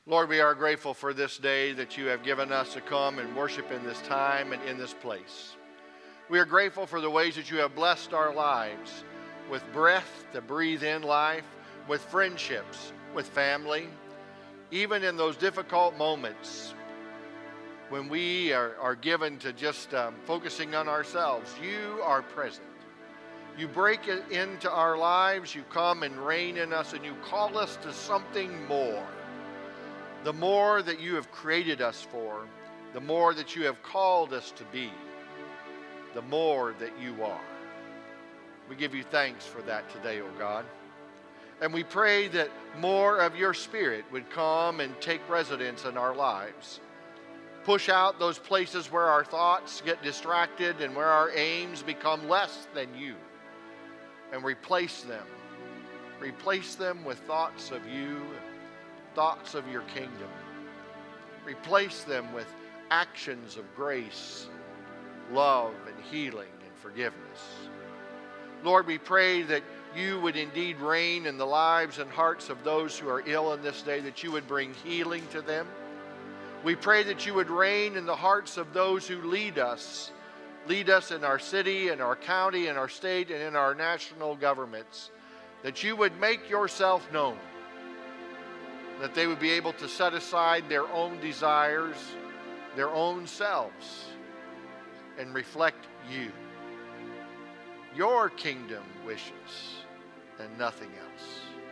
Lord, we are grateful for this day that you have given us to come and worship in this time and in this place. We are grateful for the ways that you have blessed our lives with breath to breathe in life, with friendships, with family, even in those difficult moments when we are given to just focusing on ourselves. You are present. You break it into our lives, you come and reign in us, and you call us to something more. The more that you have created us for, the more that you have called us to be, the more that you are. We give you thanks for that today, O God. And we pray that more of your Spirit would come and take residence in our lives. Push out those places where our thoughts get distracted and where our aims become less than you. And replace them. Replace them with thoughts of you, thoughts of your kingdom. Replace them with actions of grace, love, and healing and forgiveness. Lord, we pray that you would indeed reign in the lives and hearts of those who are ill in this day, that you would bring healing to them. We pray that you would reign in the hearts of those who lead us in our city, in our county, in our state, and in our national governments, that you would make yourself known, that they would be able to set aside their own desires, their own selves, and reflect you, your kingdom wishes, and nothing else.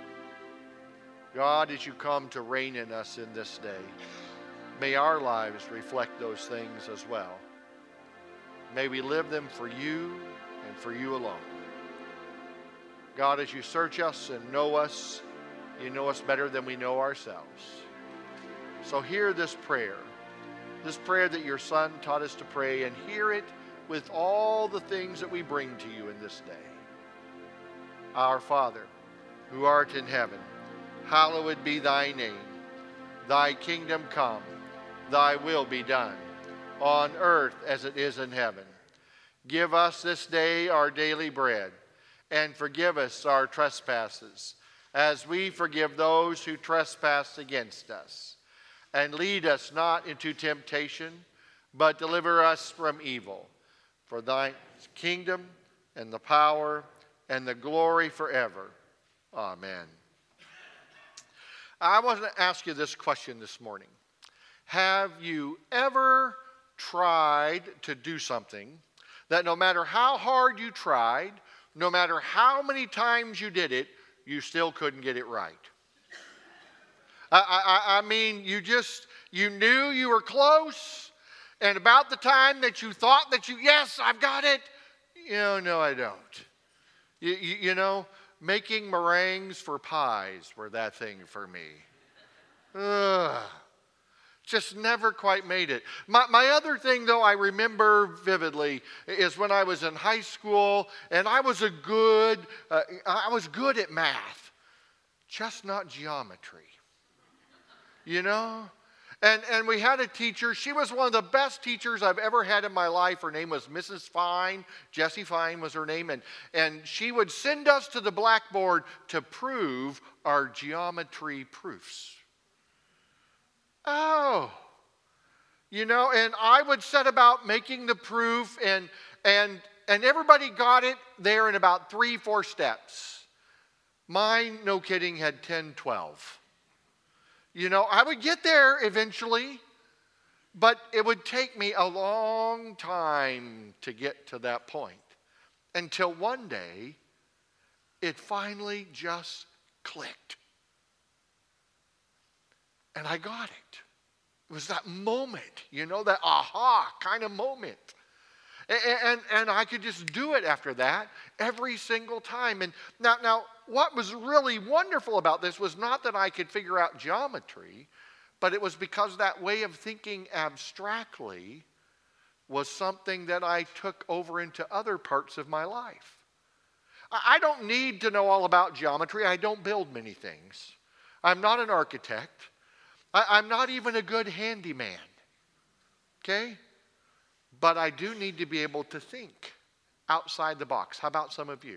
God, as you come to reign in us in this day, may our lives reflect those things as well. May we live them for you and for you alone. God, as you search us and know us, you know us better than we know ourselves. So hear this prayer that your Son taught us to pray, and hear it with all the things that we bring to you in this day. Our Father, who art in heaven, hallowed be thy name. Thy kingdom come, thy will be done, on earth as it is in heaven. Give us this day our daily bread, and forgive us our trespasses, as we forgive those who trespass against us. And lead us not into temptation, but deliver us from evil. For thine kingdom, and the power, and the glory forever. Amen. I want to ask you this question this morning. Have you ever tried to do something that no matter how hard you tried, no matter how many times you did it, you still couldn't get it right? I mean, you knew you were close, and about the time that you thought that yes, I've got it, no, I don't. You know, making meringues for pies were that thing for me. Just never quite made it. My other thing, though, I remember vividly is when I was in high school, and I was good at math, just not geometry. You know? And we had a teacher. She was one of the best teachers I've ever had in my life. Her name was Mrs. Fine. Jessie Fine was her name. And she would send us to the blackboard to prove our geometry proofs. Oh, and I would set about making the proof, and everybody got it there in about 3-4 steps. Mine, no kidding, had 10, 12. I would get there eventually, but it would take me a long time to get to that point, until one day it finally just clicked. And I got it. It was that moment, that aha kind of moment. And I could just do it after that every single time. And now, what was really wonderful about this was not that I could figure out geometry, but it was because that way of thinking abstractly was something that I took over into other parts of my life. I don't need to know all about geometry. I don't build many things. I'm not an architect. I'm not even a good handyman, okay? But I do need to be able to think outside the box. How about some of you?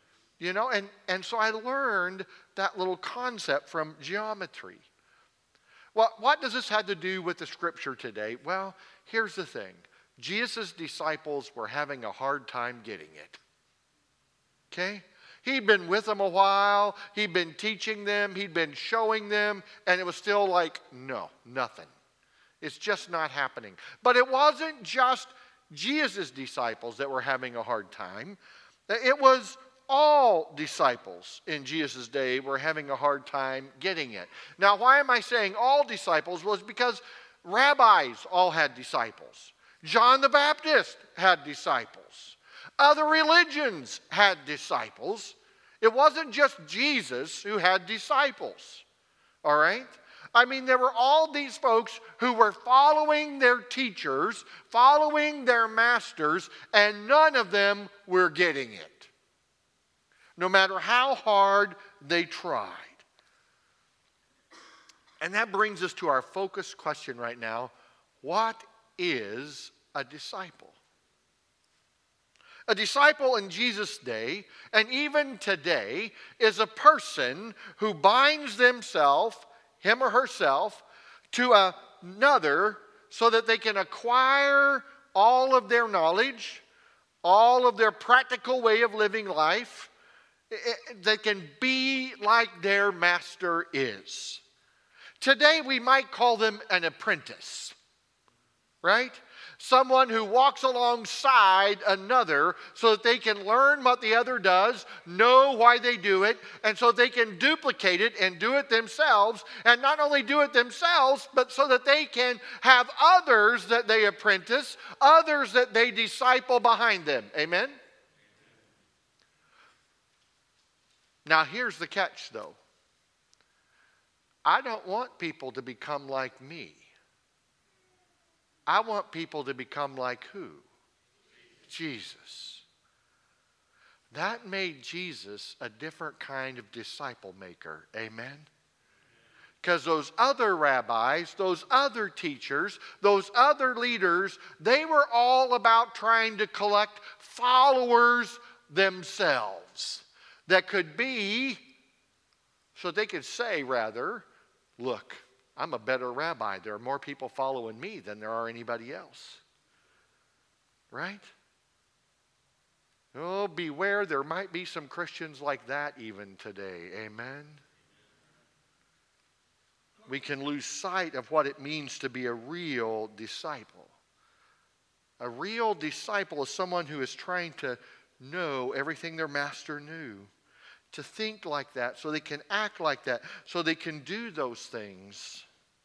And so I learned that little concept from geometry. What does this have to do with the scripture today? Well, here's the thing. Jesus' disciples were having a hard time getting it. Okay? He'd been with them a while. He'd been teaching them. He'd been showing them. And it was still like, no, nothing. It's just not happening. But it wasn't just Jesus' disciples that were having a hard time. It was all disciples in Jesus' day were having a hard time getting it. Now, why am I saying all disciples? Well, it's because rabbis all had disciples. John the Baptist had disciples. Other religions had disciples. It wasn't just Jesus who had disciples. All right? I mean, there were all these folks who were following their teachers, following their masters, and none of them were getting it. No matter how hard they tried. And that brings us to our focus question right now. What is a disciple? A disciple in Jesus' day, and even today, is a person who binds themselves, him or herself, to another so that they can acquire all of their knowledge, all of their practical way of living life. They can be like their master is. Today we might call them an apprentice, right? Someone who walks alongside another so that they can learn what the other does, know why they do it, and so they can duplicate it and do it themselves. And not only do it themselves, but so that they can have others that they apprentice, others that they disciple behind them. Amen? Now, here's the catch, though. I don't want people to become like me. I want people to become like who? Jesus. That made Jesus a different kind of disciple maker. Amen? Because those other rabbis, those other teachers, those other leaders, they were all about trying to collect followers themselves. That could be, so they could say rather, look, I'm a better rabbi. There are more people following me than there are anybody else. Right? Oh, beware, there might be some Christians like that even today. Amen? We can lose sight of what it means to be a real disciple. A real disciple is someone who is trying to know everything their master knew. To think like that, so they can act like that, so they can do those things.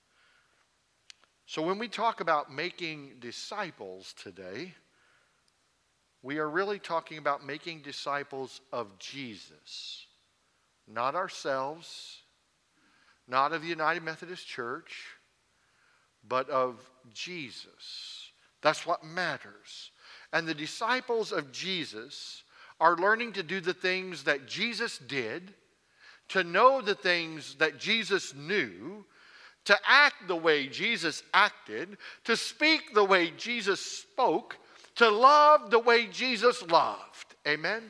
So when we talk about making disciples today, we are really talking about making disciples of Jesus. Not ourselves, not of the United Methodist Church, but of Jesus. That's what matters. And the disciples of Jesus are learning to do the things that Jesus did, to know the things that Jesus knew, to act the way Jesus acted, to speak the way Jesus spoke, to love the way Jesus loved. Amen?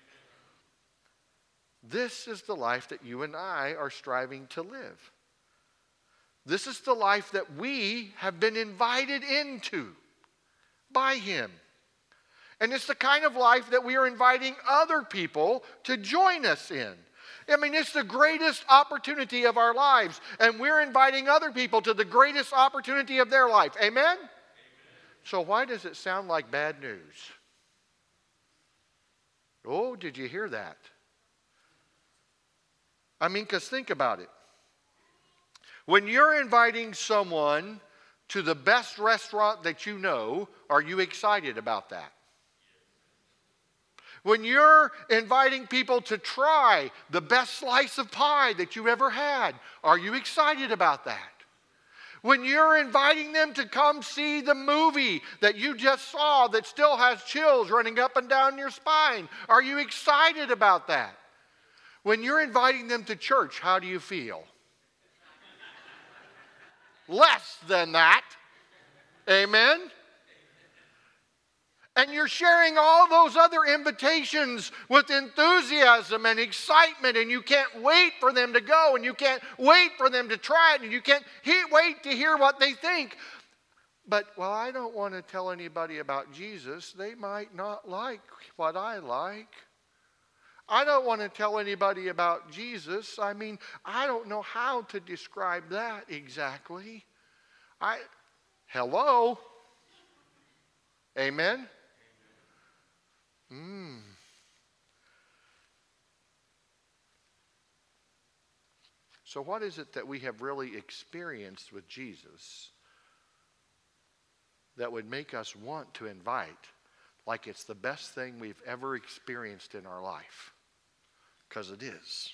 This is the life that you and I are striving to live. This is the life that we have been invited into by Him. And it's the kind of life that we are inviting other people to join us in. I mean, it's the greatest opportunity of our lives. And we're inviting other people to the greatest opportunity of their life. Amen? Amen. So why does it sound like bad news? Oh, did you hear that? I mean, because think about it. When you're inviting someone to the best restaurant that you know, are you excited about that? When you're inviting people to try the best slice of pie that you ever had, are you excited about that? When you're inviting them to come see the movie that you just saw that still has chills running up and down your spine, are you excited about that? When you're inviting them to church, how do you feel? Less than that. Amen? And you're sharing all those other invitations with enthusiasm and excitement, and you can't wait for them to go, and you can't wait for them to try it, and you can't wait to hear what they think. But, well, I don't want to tell anybody about Jesus. They might not like what I like. I don't want to tell anybody about Jesus. I mean, I don't know how to describe that exactly. Hello? Amen? So what is it that we have really experienced with Jesus that would make us want to invite like it's the best thing we've ever experienced in our life? Because it is.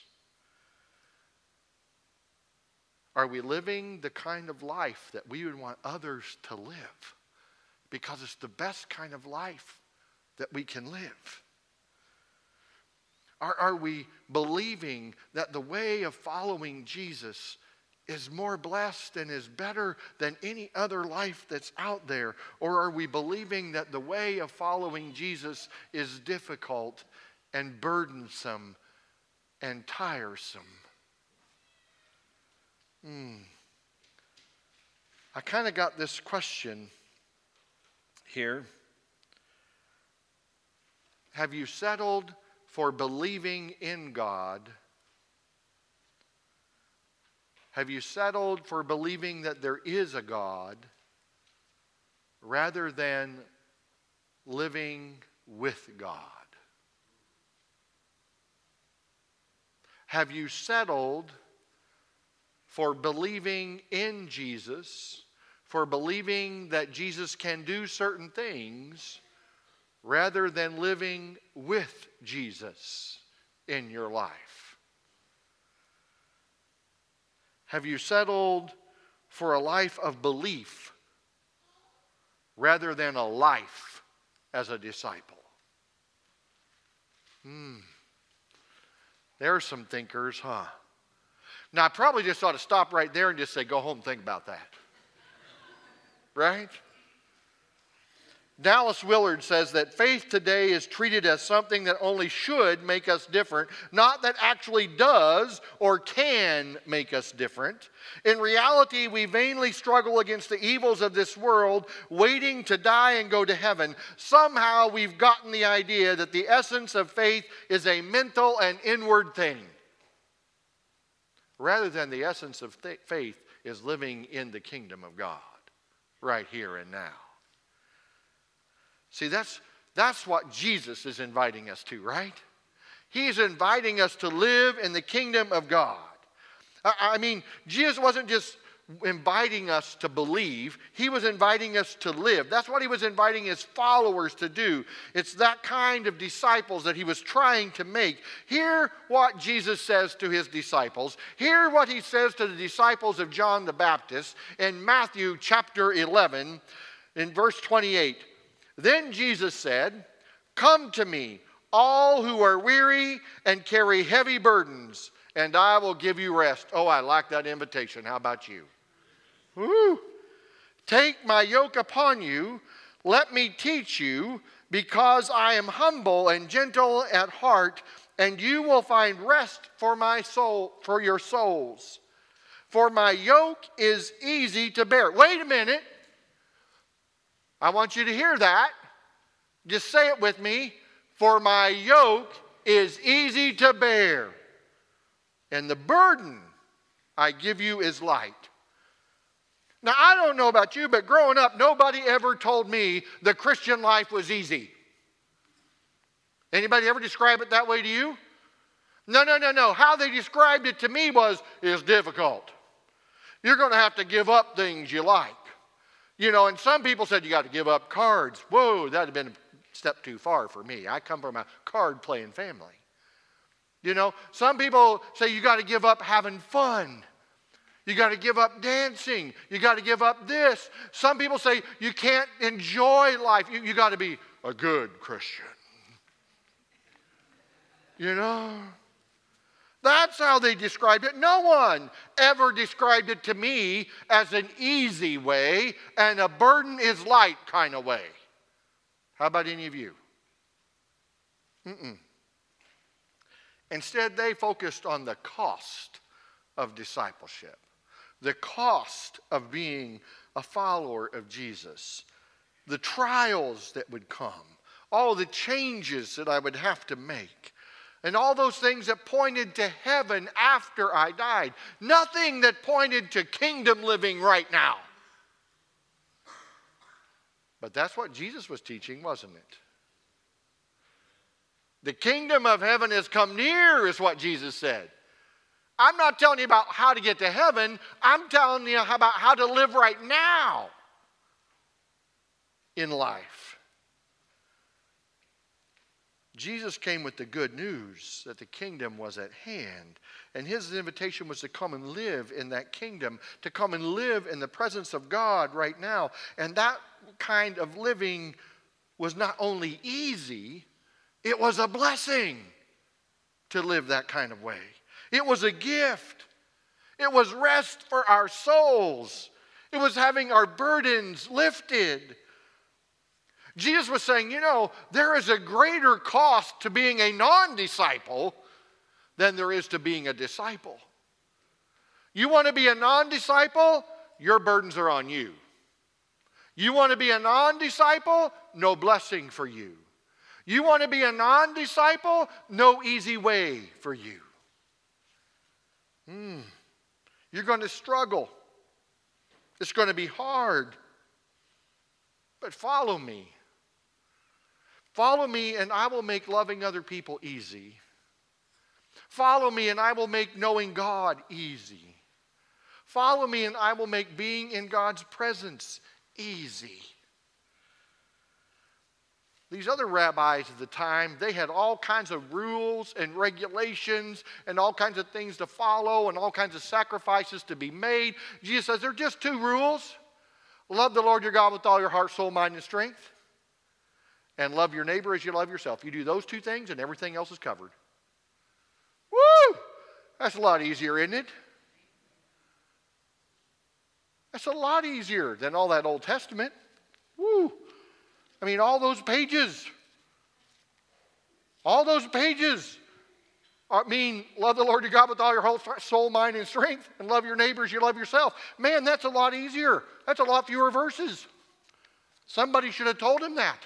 Are we living the kind of life that we would want others to live? Because it's the best kind of life that we can live. Are we believing that the way of following Jesus is more blessed and is better than any other life that's out there? Or are we believing that the way of following Jesus is difficult and burdensome and tiresome? I kind of got this question here. Have you settled for believing in God? Have you settled for believing that there is a God rather than living with God? Have you settled for believing in Jesus, for believing that Jesus can do certain things, rather than living with Jesus in your life? Have you settled for a life of belief rather than a life as a disciple? There are some thinkers, huh? Now, I probably just ought to stop right there and just say, go home and think about that. Right? Dallas Willard says that faith today is treated as something that only should make us different, not that actually does or can make us different. In reality, we vainly struggle against the evils of this world, waiting to die and go to heaven. Somehow we've gotten the idea that the essence of faith is a mental and inward thing, rather than the essence of faith is living in the kingdom of God, right here and now. See, that's what Jesus is inviting us to, right? He's inviting us to live in the kingdom of God. I mean, Jesus wasn't just inviting us to believe. He was inviting us to live. That's what he was inviting his followers to do. It's that kind of disciples that he was trying to make. Hear what Jesus says to his disciples. Hear what he says to the disciples of John the Baptist in Matthew chapter 11 in verse 28. Then Jesus said, "Come to me, all who are weary and carry heavy burdens, and I will give you rest." Oh, I like that invitation. How about you? Woo! "Take my yoke upon you. Let me teach you, because I am humble and gentle at heart, and you will find rest for my soul, for your souls. For my yoke is easy to bear." Wait a minute. I want you to hear that. Just say it with me. For my yoke is easy to bear, and the burden I give you is light. Now, I don't know about you, but growing up, nobody ever told me the Christian life was easy. Anybody ever describe it that way to you? No. How they described it to me was, it's difficult. You're going to have to give up things you like. You know, and some people said you got to give up cards. Whoa, that would have been a step too far for me. I come from a card-playing family. You know, some people say you got to give up having fun. You got to give up dancing. You got to give up this. Some people say you can't enjoy life. You got to be a good Christian. You know? That's how they described it. No one ever described it to me as an easy way and a burden is light kind of way. How about any of you? Instead, they focused on the cost of discipleship, the cost of being a follower of Jesus, the trials that would come, all the changes that I would have to make, and all those things that pointed to heaven after I died. Nothing that pointed to kingdom living right now. But that's what Jesus was teaching, wasn't it? The kingdom of heaven has come near, is what Jesus said. I'm not telling you about how to get to heaven. I'm telling you about how to live right now in life. Jesus came with the good news that the kingdom was at hand. And his invitation was to come and live in that kingdom, to come and live in the presence of God right now. And that kind of living was not only easy, it was a blessing to live that kind of way. It was a gift. It was rest for our souls. It was having our burdens lifted. Jesus was saying, there is a greater cost to being a non-disciple than there is to being a disciple. You want to be a non-disciple? Your burdens are on you. You want to be a non-disciple? No blessing for you. You want to be a non-disciple? No easy way for you. You're going to struggle. It's going to be hard. But follow me. Follow me and I will make loving other people easy. Follow me and I will make knowing God easy. Follow me and I will make being in God's presence easy. These other rabbis of the time, they had all kinds of rules and regulations and all kinds of things to follow and all kinds of sacrifices to be made. Jesus says, there are just two rules. Love the Lord your God with all your heart, soul, mind, and strength. And love your neighbor as you love yourself. You do those two things and everything else is covered. Woo! That's a lot easier, isn't it? That's a lot easier than all that Old Testament. Woo! I mean, all those pages. Love the Lord your God with all your whole soul, mind, and strength, and love your neighbor as you love yourself. Man, that's a lot easier. That's a lot fewer verses. Somebody should have told him that.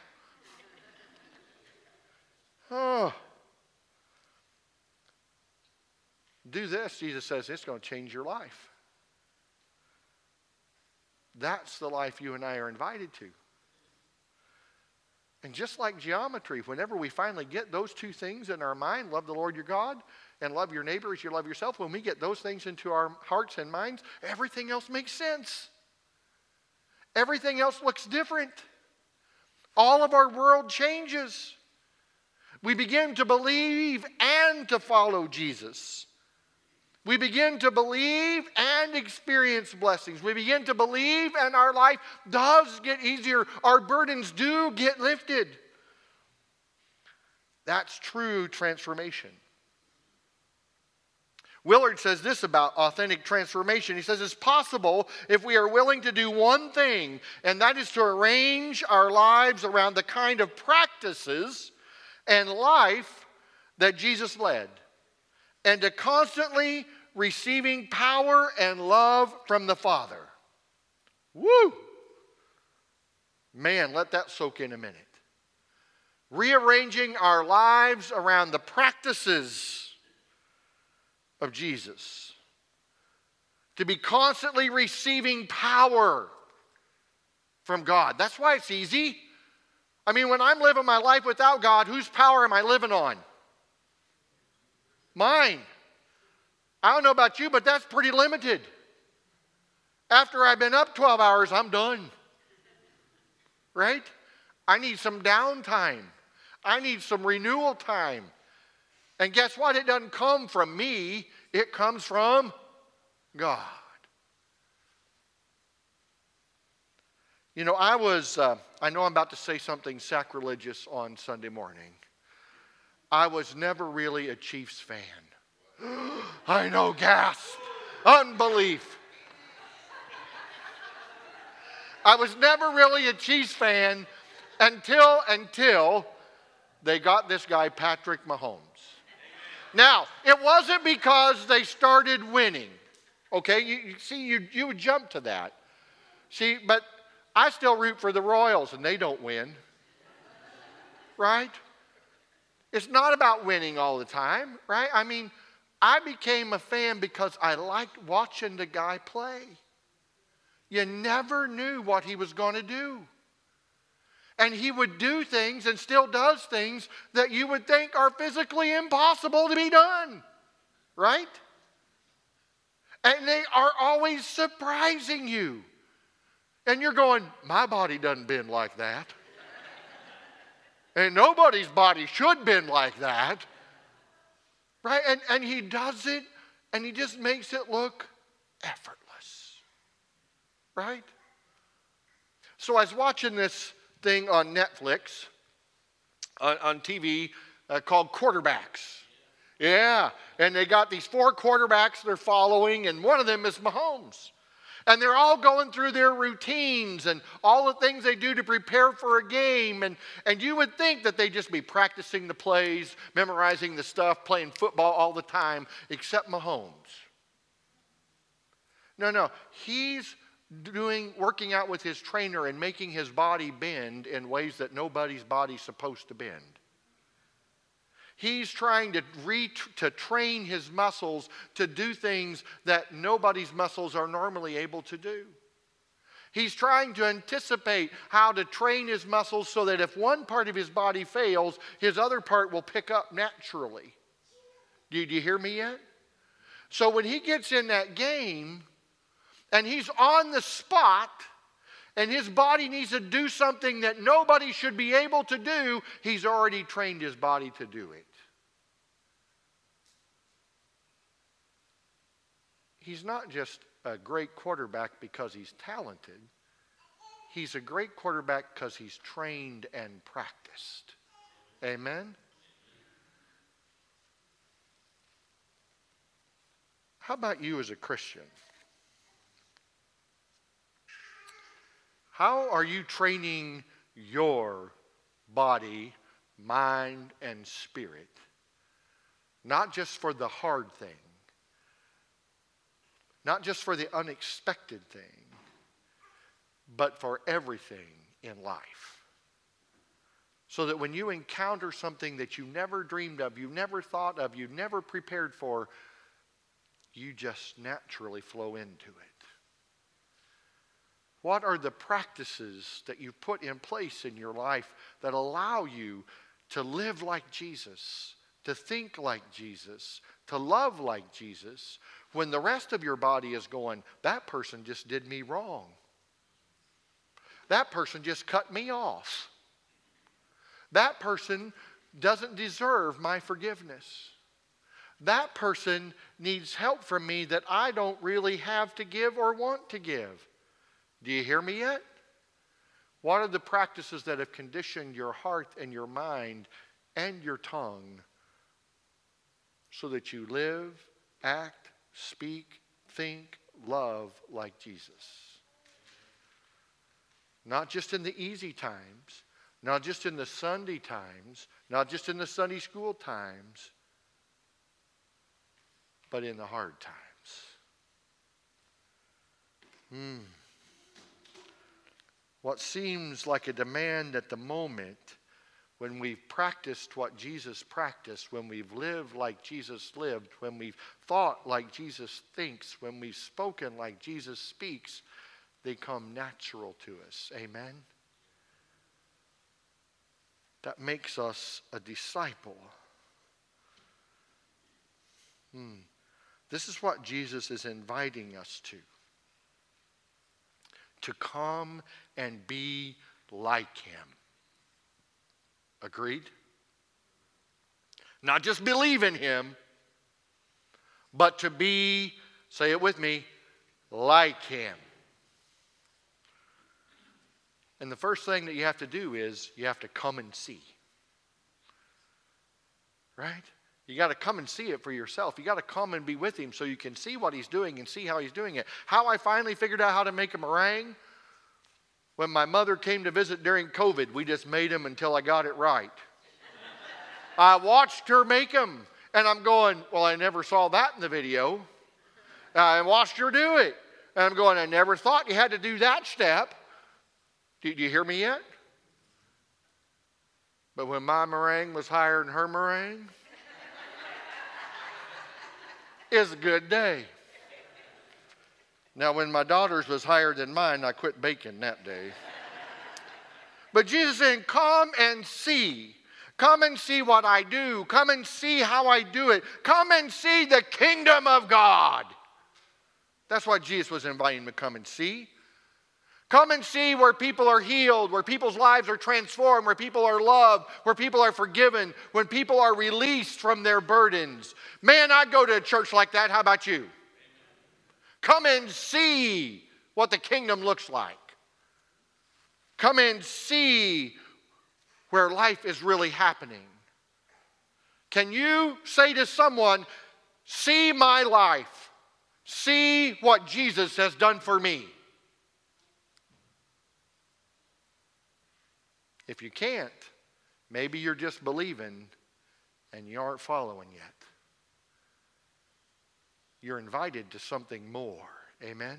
Do this, Jesus says, it's going to change your life. That's the life you and I are invited to. And just like geometry, whenever we finally get those two things in our mind, love the Lord your God and love your neighbor as you love yourself, when we get those things into our hearts and minds, everything else makes sense. Everything else looks different. All of our world changes. We begin to believe and to follow Jesus. We begin to believe and experience blessings. We begin to believe and our life does get easier. Our burdens do get lifted. That's true transformation. Willard says this about authentic transformation. He says it's possible if we are willing to do one thing, and that is to arrange our lives around the kind of practices and life that Jesus led, and to constantly receiving power and love from the Father. Woo! Man, let that soak in a minute. Rearranging our lives around the practices of Jesus. To be constantly receiving power from God. That's why it's easy. I mean, when I'm living my life without God, whose power am I living on? Mine. I don't know about you, but that's pretty limited. After I've been up 12 hours, I'm done. Right? I need some downtime. I need some renewal time. And guess what? It doesn't come from me. It comes from God. You know, I know I'm about to say something sacrilegious on Sunday morning. I was never really a Chiefs fan. I know, gasp, unbelief. I was never really a Chiefs fan Until they got this guy, Patrick Mahomes. Now, it wasn't because they started winning. Okay, you would jump to that. See, but I still root for the Royals and they don't win. Right? It's not about winning all the time, right? I mean, I became a fan because I liked watching the guy play. You never knew what he was going to do. And he would do things and still does things that you would think are physically impossible to be done. Right? And they are always surprising you. And you're going, my body doesn't bend like that. And nobody's body should bend like that. Right? And he does it, and he just makes it look effortless. Right? So I was watching this thing on Netflix, on TV, called Quarterbacks. Yeah, and they got these 4 quarterbacks they're following, and one of them is Mahomes. And they're all going through their routines and all the things they do to prepare for a game. And you would think that they'd just be practicing the plays, memorizing the stuff, playing football all the time, except Mahomes. No, he's working out with his trainer and making his body bend in ways that nobody's body's supposed to bend. He's trying to train his muscles to do things that nobody's muscles are normally able to do. He's trying to anticipate how to train his muscles so that if one part of his body fails, his other part will pick up naturally. Do you hear me yet? So when he gets in that game and he's on the spot and his body needs to do something that nobody should be able to do, he's already trained his body to do it. He's not just a great quarterback because he's talented. He's a great quarterback because he's trained and practiced. Amen? How about you as a Christian? How are you training your body, mind, and spirit? Not just for the hard thing. Not just for the unexpected thing. But for everything in life. So that when you encounter something that you never dreamed of, you never thought of, you never prepared for, you just naturally flow into it. What are the practices that you put in place in your life that allow you to live like Jesus, to think like Jesus, to love like Jesus, when the rest of your body is going, that person just did me wrong. That person just cut me off. That person doesn't deserve my forgiveness. That person needs help from me that I don't really have to give or want to give. Do you hear me yet? What are the practices that have conditioned your heart and your mind and your tongue so that you live, act, speak, think, love like Jesus? Not just in the easy times, not just in the Sunday times, not just in the Sunday school times, but in the hard times. What seems like a demand at the moment, when we've practiced what Jesus practiced, when we've lived like Jesus lived, when we've thought like Jesus thinks, when we've spoken like Jesus speaks, they come natural to us. Amen? That makes us a disciple. This is what Jesus is inviting us to. To come and be like him. Agreed? Not just believe in him, but to be, say it with me, like him. And the first thing that you have to do is you have to come and see. Right? You got to come and see it for yourself. You got to come and be with him so you can see what he's doing and see how he's doing it. How I finally figured out how to make a meringue When my mother came to visit during COVID, we just made them until I got it right. I watched her make them, and I'm going, well, I never saw that in the video. I watched her do it, and I'm going, I never thought you had to do that step. Do you hear me yet? But when my meringue was higher than her meringue, it's a good day. Now, when my daughter's was higher than mine, I quit baking that day. But Jesus saying, come and see. Come and see what I do. Come and see how I do it. Come and see the kingdom of God. That's what Jesus was inviting them to come and see. Come and see where people are healed, where people's lives are transformed, where people are loved, where people are forgiven, when people are released from their burdens. Man, I'd go to a church like that. How about you? Come and see what the kingdom looks like. Come and see where life is really happening. Can you say to someone, see my life, see what Jesus has done for me? If you can't, maybe you're just believing and you aren't following yet. You're invited to something more. Amen?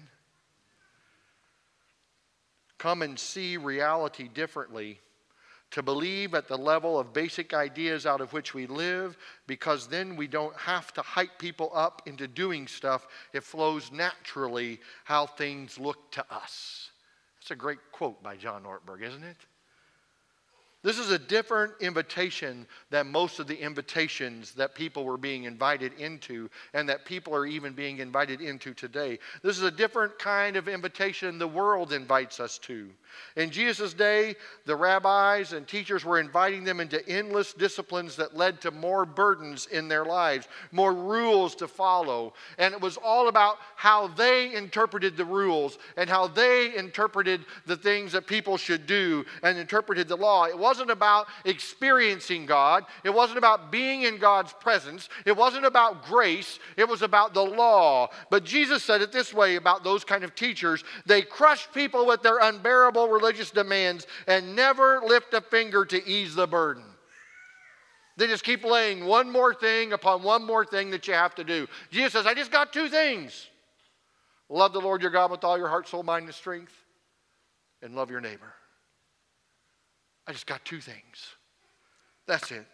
Come and see reality differently, to believe at the level of basic ideas out of which we live, because then we don't have to hype people up into doing stuff. It flows naturally how things look to us. That's a great quote by John Ortberg, isn't it? This is a different invitation than most of the invitations that people were being invited into and that people are even being invited into today. This is a different kind of invitation the world invites us to. In Jesus' day, the rabbis and teachers were inviting them into endless disciplines that led to more burdens in their lives, more rules to follow. And it was all about how they interpreted the rules and how they interpreted the things that people should do and interpreted the law. It wasn't about experiencing God. It wasn't about being in God's presence. It wasn't about grace. It was about the law. But Jesus said it this way about those kind of teachers. They crush people with their unbearable religious demands and never lift a finger to ease the burden. They just keep laying one more thing upon one more thing that you have to do. Jesus says, I just got two things. Love the Lord your God with all your heart, soul, mind, and strength, and love your neighbor. I just got two things. That's it.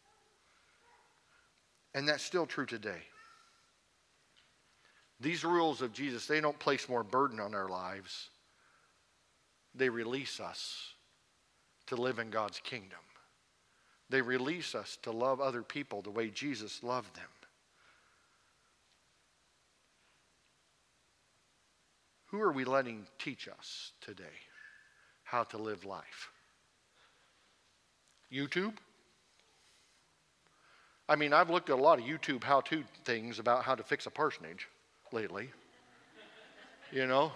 And that's still true today. These rules of Jesus, they don't place more burden on our lives. They release us to live in God's kingdom. They release us to love other people the way Jesus loved them. Who are we letting teach us today how to live life? YouTube? I mean, I've looked at a lot of YouTube how-to things about how to fix a parsonage lately. You know?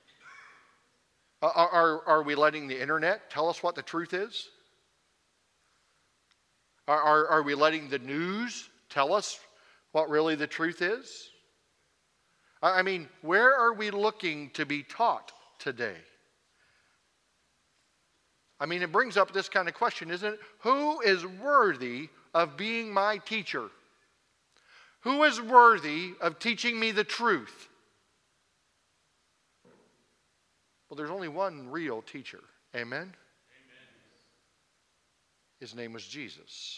Are we letting the internet tell us what the truth is? Are we letting the news tell us what really the truth is? I mean, where are we looking to be taught today? I mean, it brings up this kind of question, isn't it? Who is worthy of being my teacher? Who is worthy of teaching me the truth? Well, there's only one real teacher. Amen? Amen. His name was Jesus.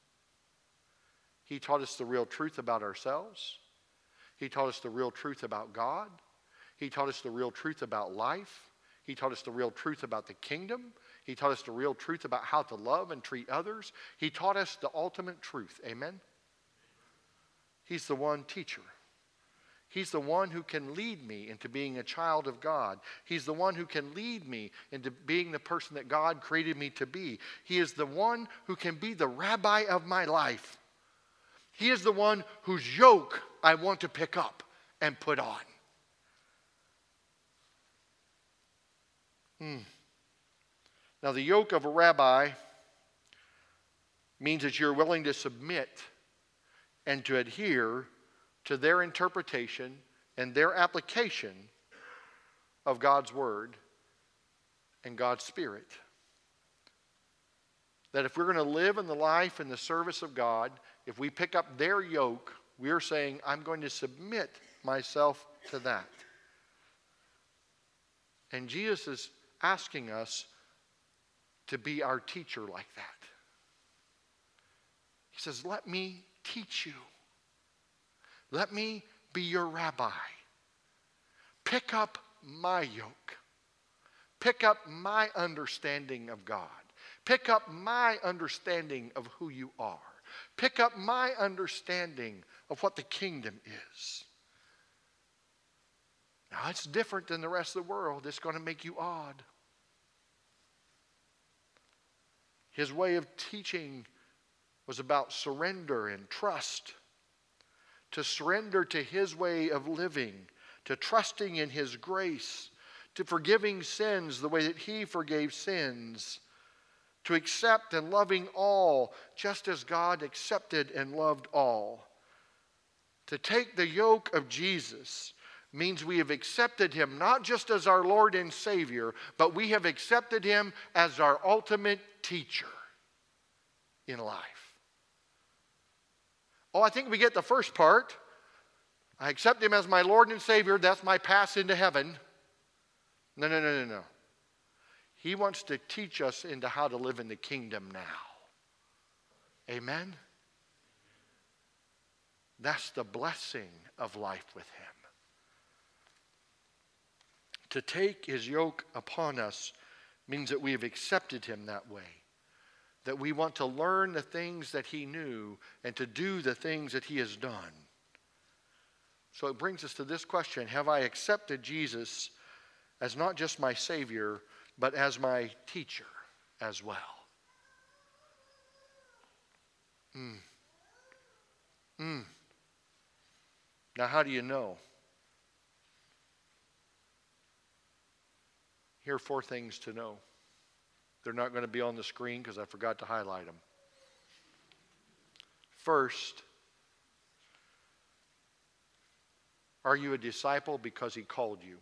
He taught us the real truth about ourselves. He taught us the real truth about God. He taught us the real truth about life. He taught us the real truth about the kingdom. He taught us the real truth about how to love and treat others. He taught us the ultimate truth. Amen? He's the one teacher. He's the one who can lead me into being a child of God. He's the one who can lead me into being the person that God created me to be. He is the one who can be the rabbi of my life. He is the one whose yoke I want to pick up and put on. Now, the yoke of a rabbi means that you're willing to submit and to adhere to their interpretation and their application of God's word and God's Spirit. That if we're going to live in the life and the service of God, if we pick up their yoke, we're saying, I'm going to submit myself to that. And Jesus is asking us to be our teacher like that. He says, let me teach you. Let me be your rabbi. Pick up my yoke. Pick up my understanding of God. Pick up my understanding of who you are. Pick up my understanding of what the kingdom is. Now, it's different than the rest of the world. It's going to make you odd. His way of teaching was about surrender and trust. To surrender to his way of living, to trusting in his grace, to forgiving sins the way that he forgave sins, to accept and loving all just as God accepted and loved all. To take the yoke of Jesus means we have accepted him not just as our Lord and Savior, but we have accepted him as our ultimate teacher in life. Oh, I think we get the first part. I accept him as my Lord and Savior. That's my pass into heaven. No. He wants to teach us into how to live in the kingdom now. Amen? That's the blessing of life with him. To take his yoke upon us means that we have accepted him that way. That we want to learn the things that he knew and to do the things that he has done. So it brings us to this question: have I accepted Jesus as not just my Savior, but as my teacher as well? Now, how do you know? Here are 4 things to know. They're not going to be on the screen because I forgot to highlight them. First, are you a disciple because he called you?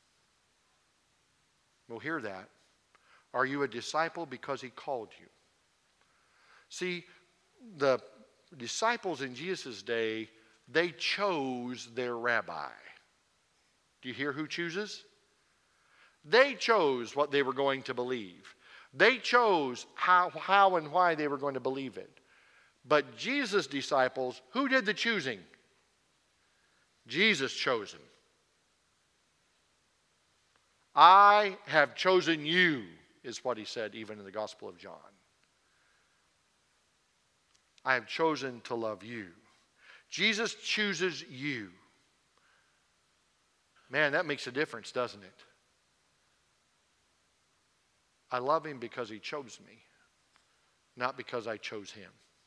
We'll hear that. Are you a disciple because he called you? See, the disciples in Jesus' day, they chose their rabbi. Do you hear who chooses? They chose what they were going to believe. They chose how and why they were going to believe it. But Jesus' disciples, who did the choosing? Jesus chose them. I have chosen you, is what he said even in the Gospel of John. I have chosen to love you. Jesus chooses you. Man, that makes a difference, doesn't it? I love him because he chose me, not because I chose him.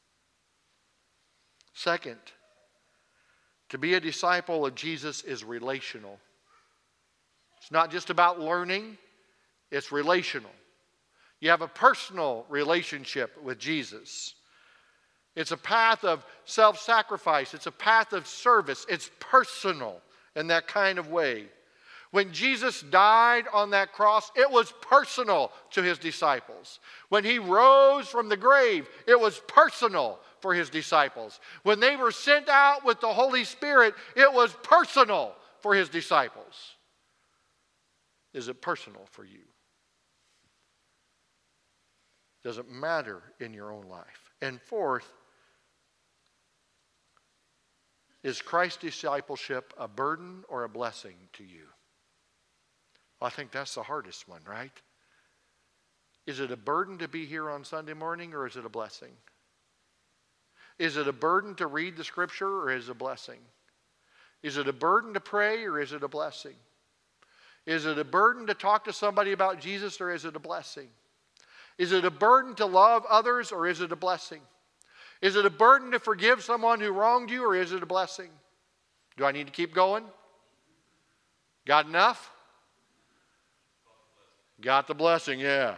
Second, to be a disciple of Jesus is relational. It's not just about learning, it's relational. You have a personal relationship with Jesus. It's a path of self-sacrifice. It's a path of service. It's personal in that kind of way. When Jesus died on that cross, it was personal to his disciples. When he rose from the grave, it was personal for his disciples. When they were sent out with the Holy Spirit, it was personal for his disciples. Is it personal for you? Does it matter in your own life? And fourth, is Christ's discipleship a burden or a blessing to you? I think that's the hardest one, right? Is it a burden to be here on Sunday morning, or is it a blessing? Is it a burden to read the scripture, or is it a blessing? Is it a burden to pray, or is it a blessing? Is it a burden to talk to somebody about Jesus, or is it a blessing? Is it a burden to love others, or is it a blessing? Is it a burden to forgive someone who wronged you, or is it a blessing? Do I need to keep going? Got enough? Got the blessing, yeah.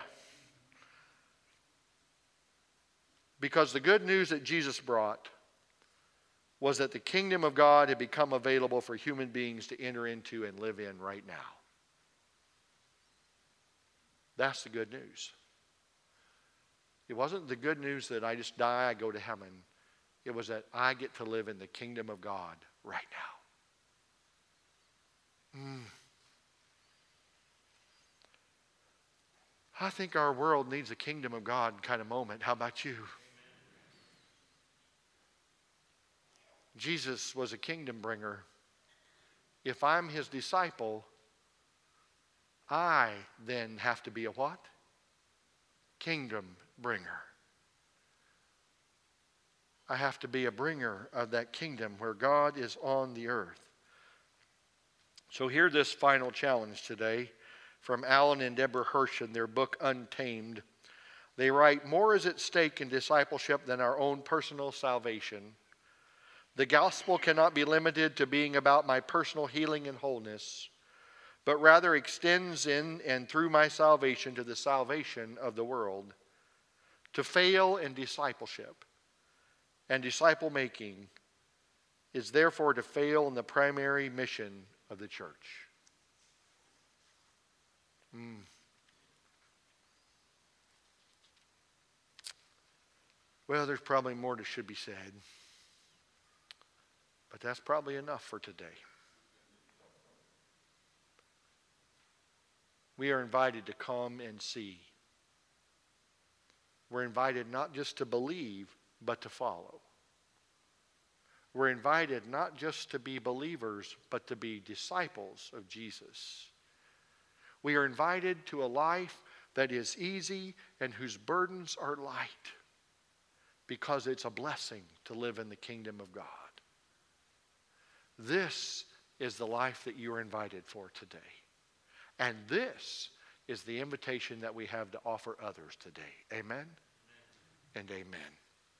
Because the good news that Jesus brought was that the kingdom of God had become available for human beings to enter into and live in right now. That's the good news. It wasn't the good news that I just die, I go to heaven. It was that I get to live in the kingdom of God right now. I think our world needs a kingdom of God kind of moment. How about you? Jesus was a kingdom bringer. If I'm his disciple, I then have to be a what? Kingdom bringer. I have to be a bringer of that kingdom where God is on the earth. So hear this final challenge today from Alan and Deborah Hirsch in their book Untamed. They write, more is at stake in discipleship than our own personal salvation. The gospel cannot be limited to being about my personal healing and wholeness, but rather extends in and through my salvation to the salvation of the world. To fail in discipleship and disciple making is therefore to fail in the primary mission of the church. Well, there's probably more that should be said, but that's probably enough for today. We are invited to come and see. We're invited not just to believe, but to follow. We're invited not just to be believers, but to be disciples of Jesus. We are invited to a life that is easy and whose burdens are light, because it's a blessing to live in the kingdom of God. This is the life that you are invited for today. And this is the invitation that we have to offer others today. Amen? And amen.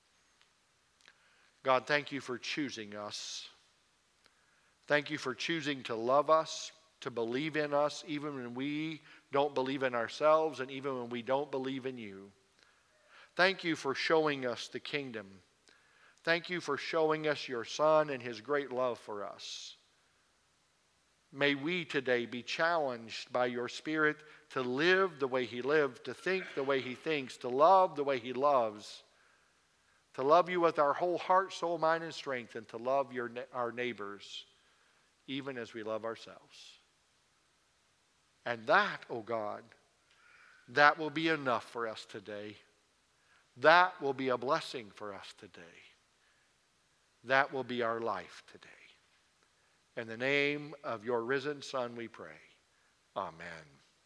God, thank you for choosing us. Thank you for choosing to love us, to believe in us, even when we don't believe in ourselves and even when we don't believe in you. Thank you for showing us the kingdom. Thank you for showing us your Son and his great love for us. May we today be challenged by your Spirit to live the way he lived, to think the way he thinks, to love the way he loves, to love you with our whole heart, soul, mind, and strength, and to love our neighbors even as we love ourselves. And that, oh God, that will be enough for us today. That will be a blessing for us today. That will be our life today. In the name of your risen Son we pray. Amen.